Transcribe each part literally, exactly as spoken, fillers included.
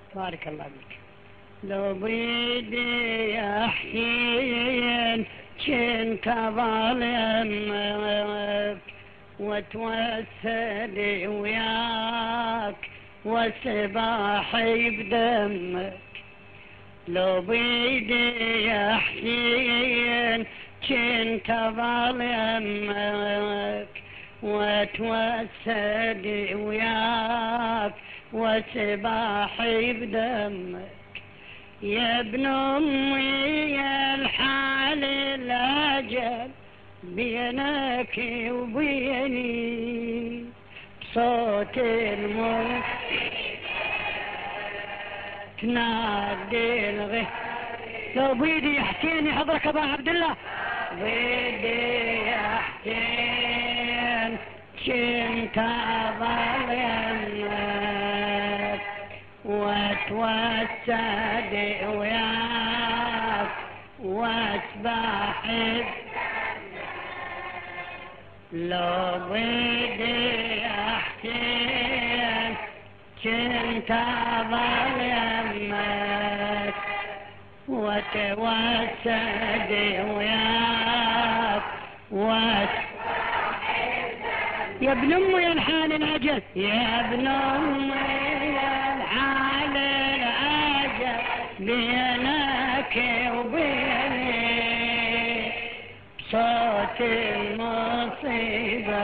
بارك الله بك. لو بيدي يا حسين كنت ظالمك وتوسل وياك وسباحي بدمك. لو بيدي يا حسين كنت ظالمك وتوسل وياك وسباحي بدمك. يا ابن امي يا الحال الاجل بينك وبيني بصوت الموت تنادي الغي. لو بيدي يا حسين يحضرك ابا عبد الله. بيدي يا حسين كنت ظالمك واتوسد وياك واسبح. لو بيدي يا حسين كنت ظالمك وتوسد وياك واسبح. يا ابن امي يا الحال العجل يا ابن امي يا الحال العجل بينك وبيني صوت المصيبة.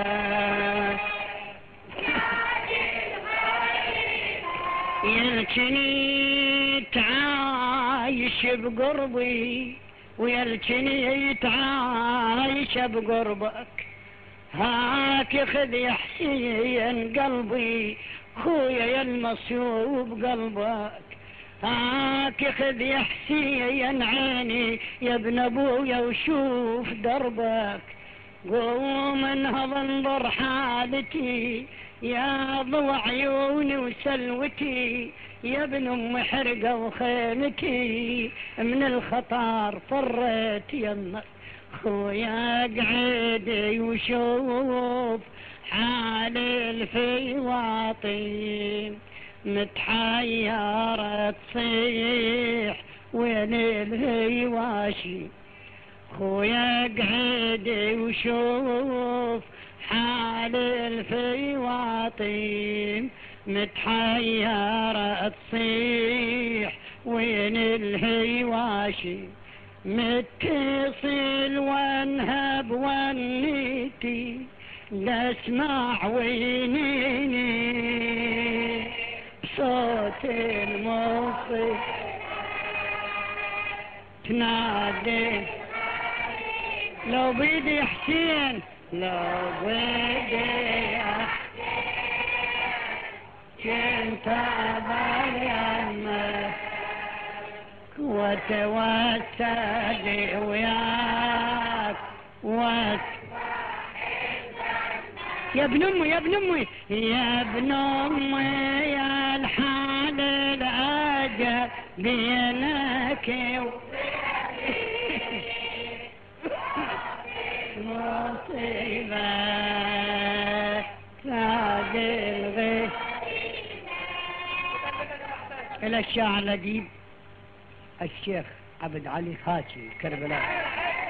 يلكني تعايش بقربي ويلكني تعايش بقربك. هاك خذ يا حسين قلبي خويا يا المصيوب قلبك. هاك خذ يا حسين عيني يا ابن ابويا وشوف دربك. قوم انهض انظر حالتي يا ضوى عيوني وسلوتي يا ابن ام حرقه وخيمتي من الخطر فريت يمك. خويا قعدي وشوف حال الفيواطي متحيرة تصيح وين الهيواشي. خويا قعدي وشوف حال الفيواطي متحيرة تصيح وين الهيواشي. متصل وانهب ونيتي لاسمع وينيني بصوت الموصي تنادي. لو بيدي حسين لو بيدي كنت ظالمك وتوسد وياك وت يا ابن امي يا ابن امي يا ابن امي يا الحال العجل بينك مصيبة تاج الغيث. إلى الشاعر الأديب الشيخ عبد علي خاتم كربلاء.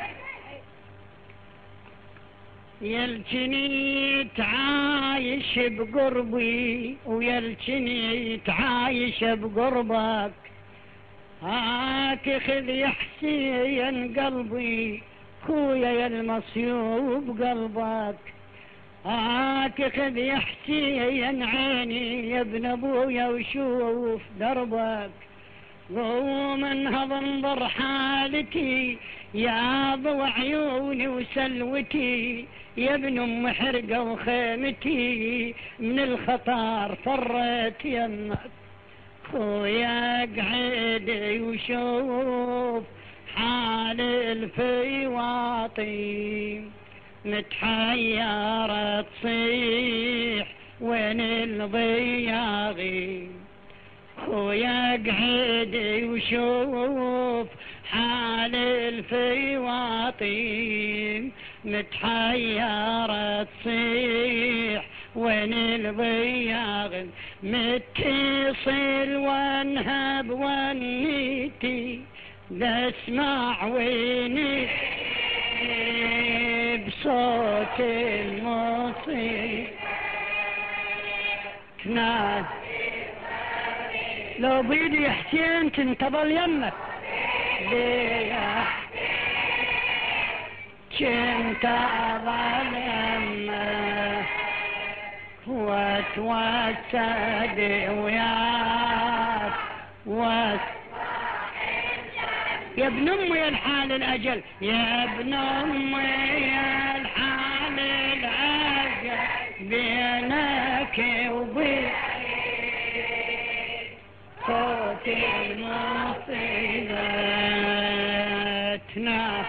يلتني تعايش بقربي ويلتني تعايش بقربك. هاك خذ يا حسين قلبي خويا يا المصيوب قلبك. هاك خذ يا حسين عيني يا ابن ابويا وشوف دربك. قوم انهض انظر حالتي يا ضوى عيوني وسلوتي يا ابن ام حرقه وخيمتي من الخطر فريت يمك. خويا قعدي وشوف حال الفيواطي متحيرة تصيح وين الضياغي. خويا قعدي وشوف حال الفيواطي متحيرة تصيح وين البياغ متصل وانهب ونيتي بسمع ويني بصوت الموصي ناس لو بيدي حسين تنتظر يمك ليه كنت أظل يمك وتوسد وياك وس يا ابن امي الحال الاجل يا ابن امي الحال الاجل بينك وبين صوت المصيبة تناف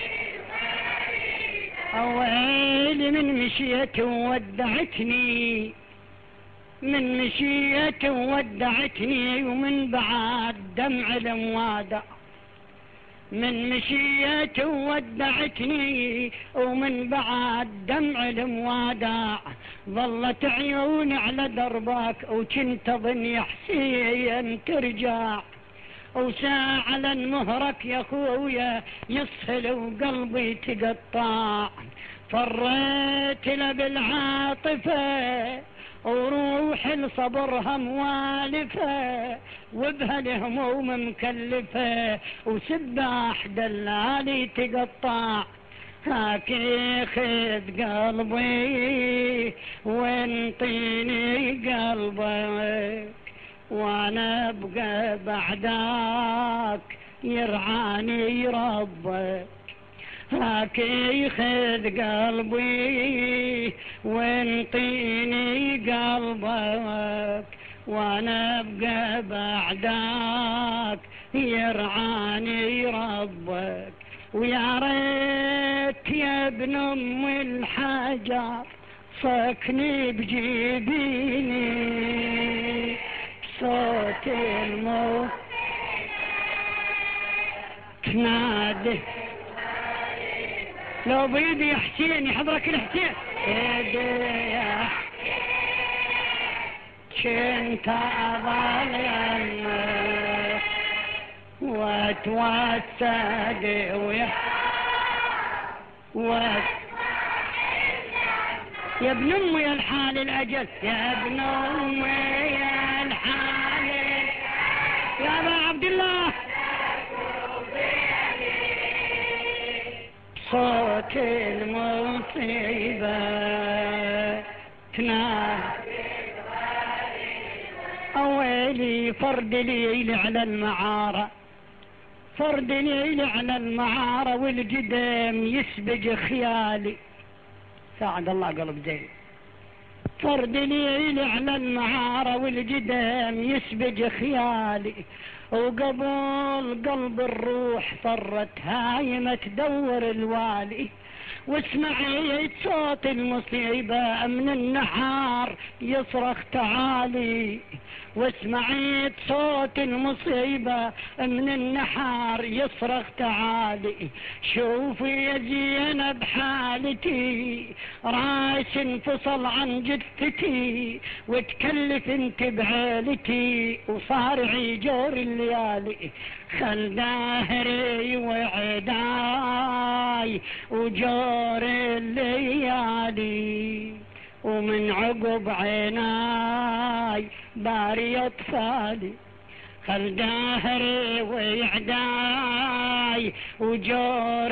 اويلي من مشيت وودعتني من مشيت وودعتني ومن بعد دمع الموادع من مشيت وودعتني ومن بعد دمع الموادع ظلت عيوني على دربك وكنت ظن يا حسين ترجع وساعة لنمهرك يا خويا يسهل وقلبي تقطع فريت له بالعاطفة وروح الصبرها موالفة وبهالهموم مكلفة وسباح دلالي تقطع هاك خذ قلبي وانطيني قلبك وانا ابقى بعدك يرعاني ربك هاك خذ قلبي وانطيني قلبك وانا ابقى بعدك يرعاني ربك ويا ريت يا ابن ام الحجر صكني بجيبيني بصوت الموت تنادي لو بيدي حسين يحضرك الحسين يا كنت أظل يمك وتوسد ويا وت يا ابن امي الحال الاجل يا ابن امي الحال يا ابا عبد الله صوت المصيبة تنام اويلي فرد ليلي على المعارة فرد ليلي على المعارة والقدم يسبج خيالي ساعد الله قلب زين فرد ليلي على المعارة والقدم يسبج خيالي وقبل قلب الروح صرت هايمة تدور الوالي واسمعي صوت المصيبة من النحار يصرخ تعالي واسمعي صوت المصيبة من النحار يصرخ تعالي شوفي يا زينب حالتي راس انفصل عن جثتي وتكلف انت بعيلتي وصارعي جور الليالي خل داهري وعداي وجور الليالي ومن عقب عيناي باري اطفالي خل داهري وعداي وجور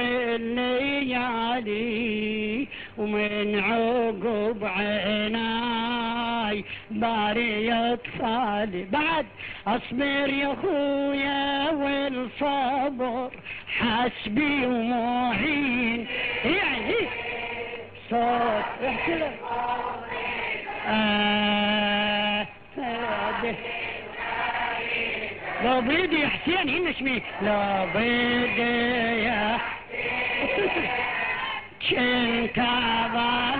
الليالي ومن عقب عيناي باري اطفالي بعد اصبر يا خويا والصبر حسبي ومعين يعني صوت احكي آه لو بيدي يا حسين هنا شمي لو بيدي يا كنت أظل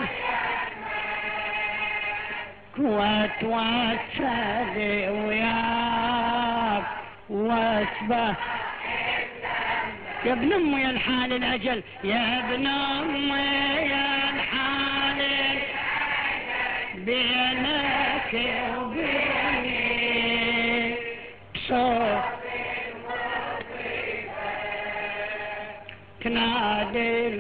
واتوسد وياك واسبه يا ابن امي يا الحال الاجل يا ابن امي يا الحال بينك وبيني بصوت تنادي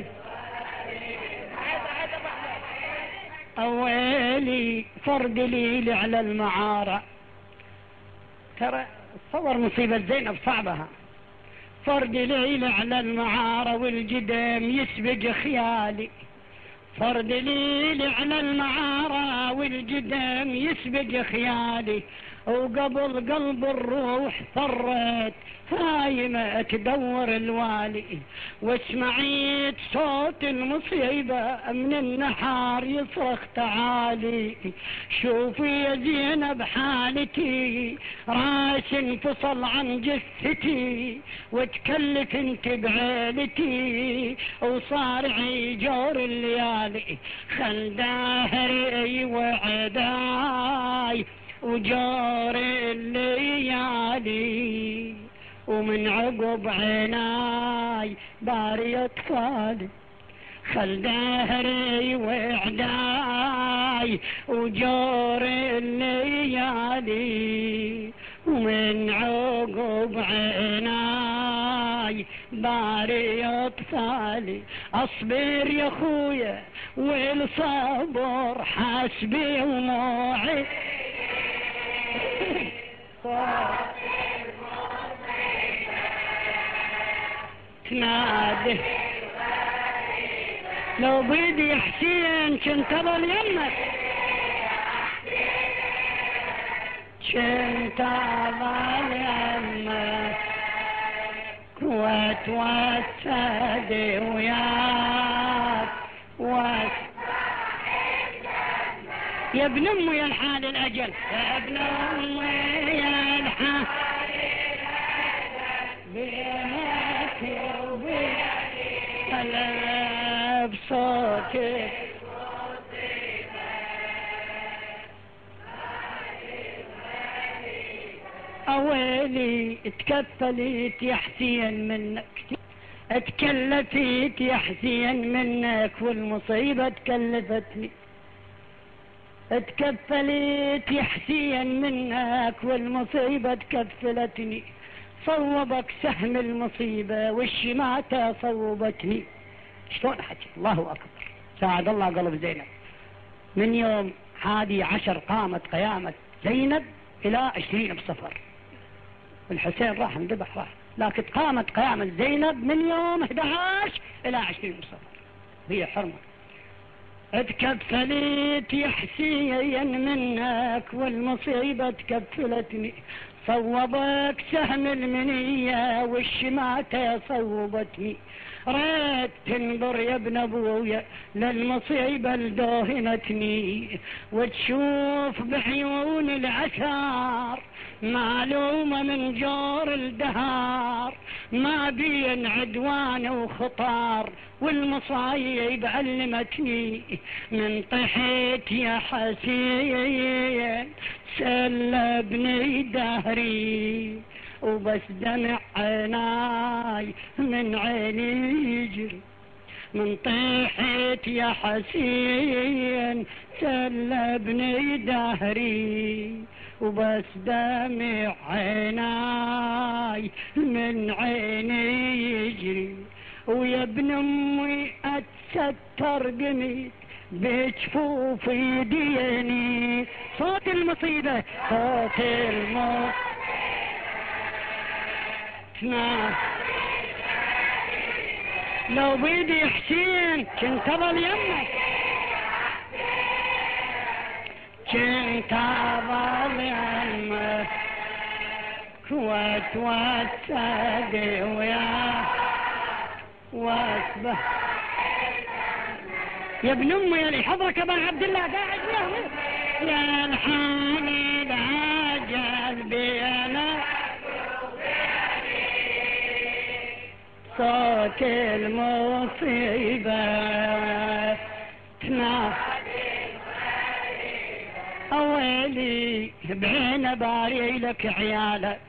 أولي فرد لي على المعارة. ترى تصور مصيبة زينب صعبها. فرد لي على المعارة والجدم يسبق خيالي. فرد لي على المعارة والجدم يسبق خيالي. وقبل قلب الروح فرت هايمة تدور الوالي. وسمعيت صوت المصيبة من النحار يصرخ تعالي. شوفي يا زينب حالتي راس انفصل عن جثتي. وتكلف انت بعيلتي وصارعي جور الليالي. خل دهري وعداي وجار الليالي. ومن عقب عيناي باري اطفالي. خل دهري وعداي وجار الليالي. ومن عقب عيناي باري اطفالي. اصبر يا خويا والصبر حسبي وموعي. تنادي لو بيدي حسين كنت اظل يمك. كنت اظل يمك واتوسد وياك وات يا ابن امي يا الحال الاجل. يا ابن امي يا الحال بينك وبيني قلب صوتك. اويلي تكفلت يا حسين منك. اتكلفت يا حسين منك والمصيبة تكلفتني. اتكفلت يا حسين منك والمصيبة تكفلتني. صوبك سهم المصيبة والشماتة صوبتني. شلون حكي؟ الله أكبر. ساعد الله قلب زينب. من يوم حادي عشر قامت قيامة زينب إلى عشرين بصفر. الحسين راح انذبح راح، لكن قامت قيامة زينب من يوم احد عشر إلى عشرين بصفر. هي حرمة. اتكفلت يا حسين منك والمصيبة تكفلتني. صوبك سهم المنية والشماتة صوبتني. ريت تنظر يا ابن ابويا للمصيبة الدوهنتني. وتشوف بعيون العشار معلومة من جور الدهار. ما بين عدوان وخطار والمصايب علمتني. من طحيت يا حسين سلبني دهري. وبس دمع عيناي من عيني يجري. من طيحت يا حسين سلبني دهري. وبس دمع عيناي من عيني يجري. ويا ابن امي اتستر قميت بجفوف يديني. صوت المصيبة صوت المصيبة. لو بيدي حسين كنت اظل يمك. كنت اظل يمك واتوسد وياك واسبح. يا ابن امي يا اللي حضرك ابا عبد الله قاعد له. يا الحامد عجل بينا صوت المصيبة تنادي. اويلي بعين باري لك عيالك.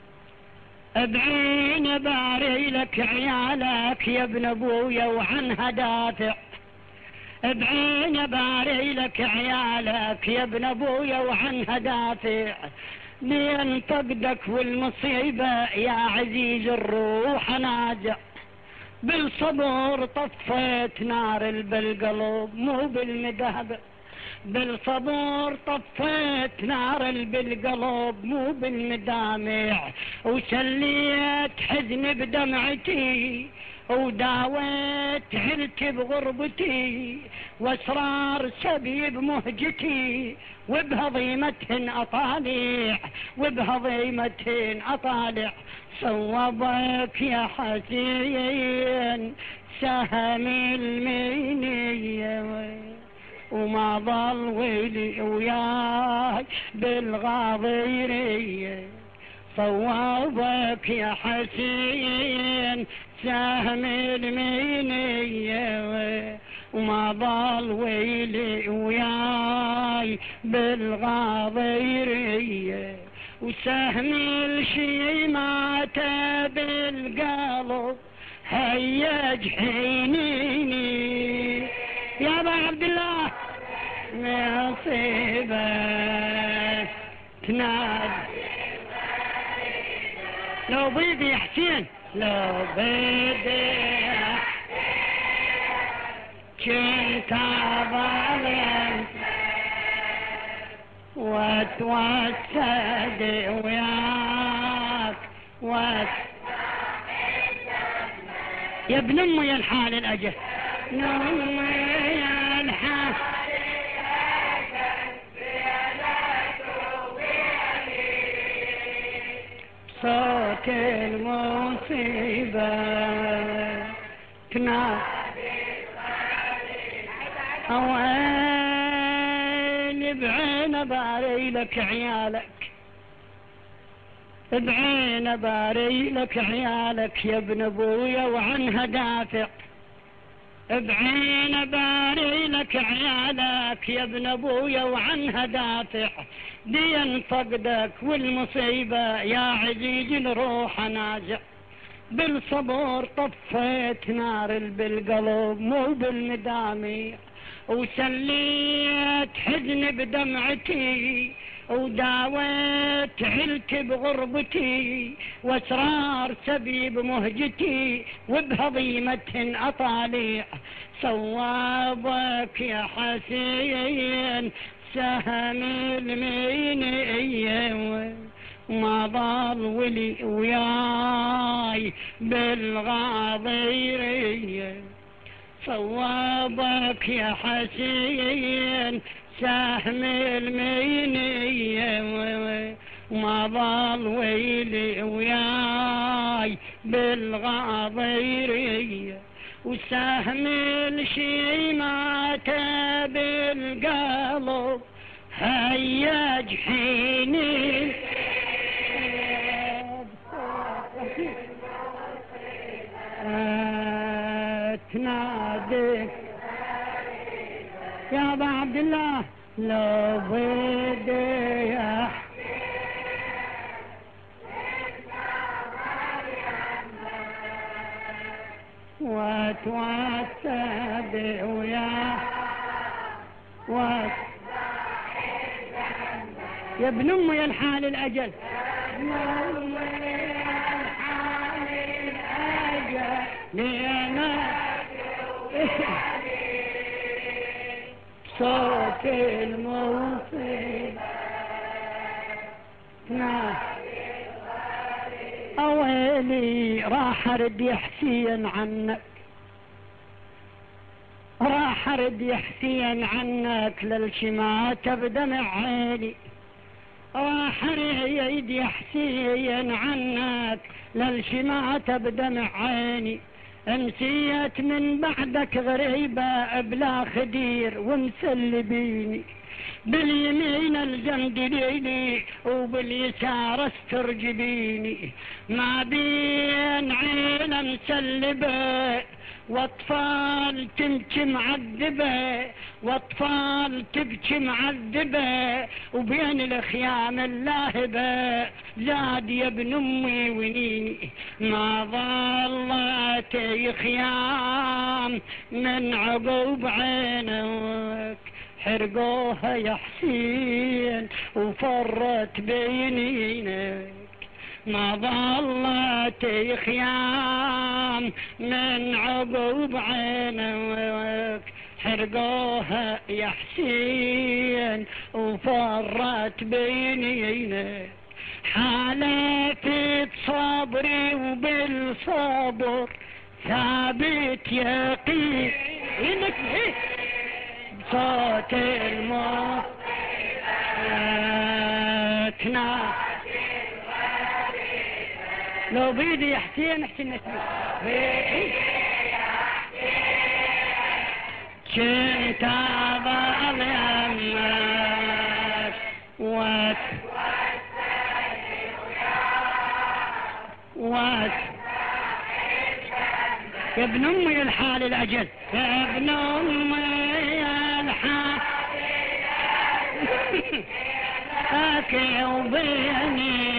بعين باري لك عيالك يا ابن ابويا وعنها دافع. بعين باري لك عيالك يا ابن ابويا وعنها دافع، لين فقدك والمصيبة يا عزيز الروح ناجع، بالصبر طفيت نار بالقلب مو بالمذهب، بالصبر طفيت نار بالقلب مو بالمدامع، وسليت حزن بدمعتي وداويت علتي بغربتي، واسرار سبي بمهجتي وبهضيمتهن اطالع، وبهضيمتهن اطالع. صوبك يا حسين سهم المنية وما ضل ولي وياي بالغاضيرية، صوابك يا حسين سهم المنية وما ضل ويلي وياي بالغاضيرية، وسهم الشي مات بالقلب هيج حنيني يا ابا عبد الله مصيبة تنادي. لو بيدي يا حسين لو بيدي كنت ظالم واتوسد وياك وات يا ابن امي يا الحال الاجل يا امي يا الحال صوت المصيبة تنادي اوين بعين باري لك عيالك، بعين باري لك عيالك يا ابن ابويا وعنها دافع، بعين باري لك عيالك يا ابن ابويا وعنها دافع، دين فقدك والمصيبة يا عزيز الروح نازع، بالصبر طفيت نار بالقلب مو بالمدامع، وسليت حزن بدمعتي وداويت علتي بغربتي، واسرار سبي بمهجتي وبهضيمتهن اطالع. صوابك يا حسين سهم المنية وما ضل ولي وياي بالغاضيرية، صوابك يا حسين سهم المنية وما ضل ويلي وياي بالغاضيرية، وسهم الشي مات بالقلب هيج حيني تنادي يا ابا عبد الله لو بدي يا واتوسد ويا وات يا ابن امي يا الحال الاجل يا امي يا الحال الاجل لينا صوت الموصل اويلي راح ارد يا حسين عنك، راح ارد يا حسين عنك للشماتة بدمع عيني، راح اريد يا حسين عنك للشماتة بدمع عيني، امسيت من بعدك غريبة بلا خدير ومسلبيني، باليمين الجنب ليلي وباليسار استرجبيني، ما بين عينه مسلبه واطفال تبكي معذبه، واطفال تبكي معذبه، وبين الخيام اللاهبه زاد يا ابن امي ونيني. ما ظلت خيام من عقب عينك حرقوها يا حسين وفرت بينينك. ما ظلت خيام من عقب عينك حرقوها يا حسين وفرت بينينك. حالفت صبري وبالصبر ثابت يقينك، صوت الموت لو بيدي يا حسين احسن نسمع كنت اظل يمك وات وات يا ابن امي الحال الاجل، يا ابن امي الحال اكي وبيني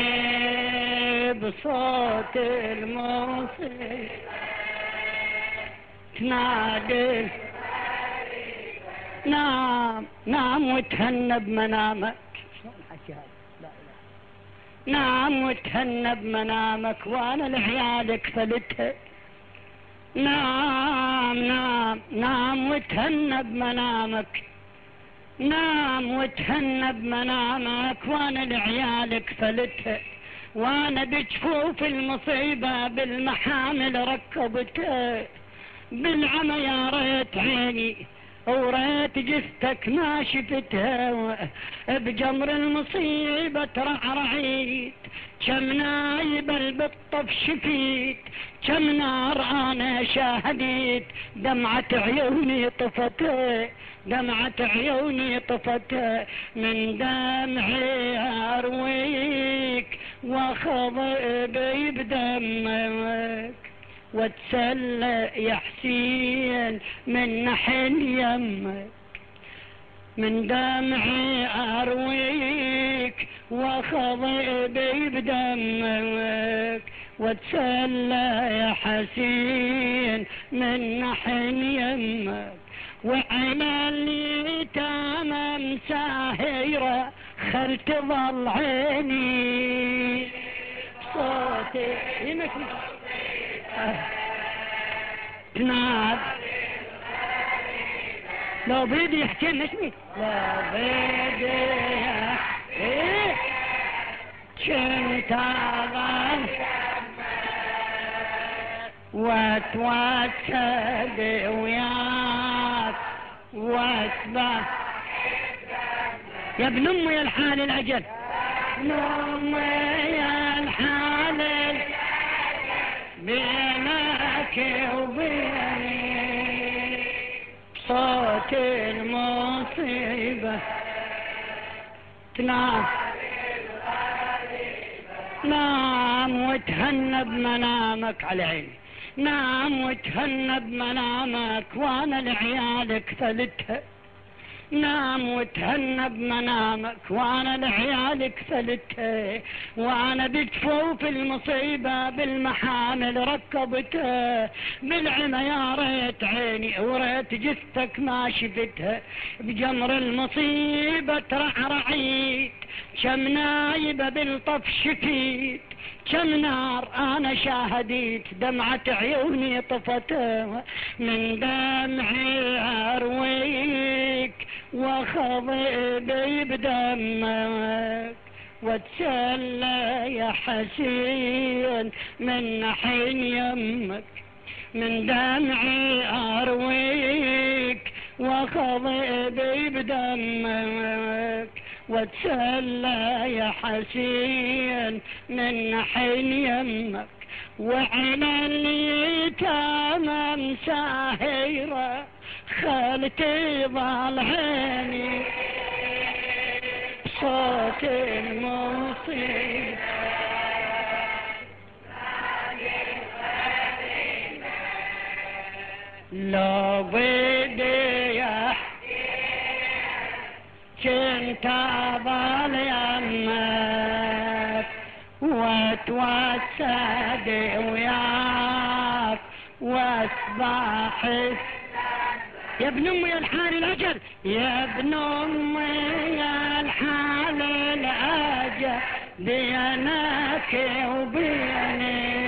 بصوت الموسيقى تنادي. نام نام وتهنى بمنامك، نام وتهنى بمنامك وانا لعيالك فلتها. نام نام نام وتهنى بمنامك، نام وتهنى بمنامك وانا لعيالك فلتها. وانا بجفوف المصيبة بالمحامل ركبتها، بالعمى يا ريت عيني وريت جثتك ما شفتها. بجمر المصيبة رعرعيت كم نايب البطة شفيت، كم نار انا شاهديت دمعة عيوني طفتها، دمعة عيوني طفتها. من دمعي ارويك واخضب بدمك واتسلى يا حسين من نحن يمك. من دمعي ارويك واخضب بدمك واتسلى يا حسين من نحن يمك. وعلى اليتام مساهرة خل تظل عيني صوتي يمكن تناد. لو بيدي يحكي اسمي لا بيدي ايه كنت اظل واتوسد وياك واسبح يا ابن امي الحال الاجل، ابن امي الحال بينك وبيني صوت المصيبة تنام. نام وتهنى بمنامك على عيني، نام وتهنى بمنامك وانا لعيالك فلتها. نام وتهنى بمنامك وانا لعيالك فلتها. وانا بجفوف المصيبة بالمحامل ركبتها، بالعمى يا ريت عيني وريت جثتك ما شفتها. بجمر المصيبة ترعرعيت كم نايبة بالطف شفيت، كم نار انا شاهديت دمعة عيوني طفتها. من دمعي ارويك واخضب بدمك واتسلى يا حسين من نحن يمك. من دمعي ارويك واخضب بدمك واتسلى يا حسين من نحن يمك. وعلى اليتام مساهرة خالتي ضل عيني بصوت المصيبة لو بدي كنت أضل يمك واتوسد وياك واصبح يا ابن امي يا الحال الاجل يا ابن امي يا الحال الاجل بينك وبيني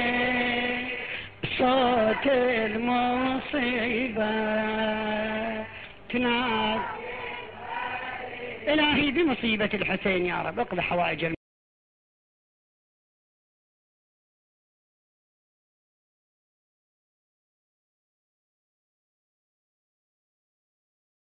بصوت المصيبة تناد. إلهي بمصيبة الحسين يا رب اقضي حوائج